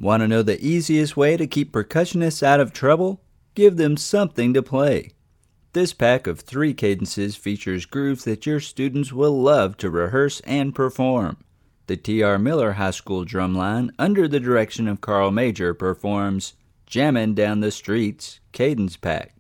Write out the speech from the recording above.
Want to know the easiest way to keep percussionists out of trouble? Give them something to play. This pack of 3 cadences features grooves that your students will love to rehearse and perform. The T.R. Miller High School Drumline, under the direction of Carl Major, performs Jammin' Down the Streets Cadence Pack.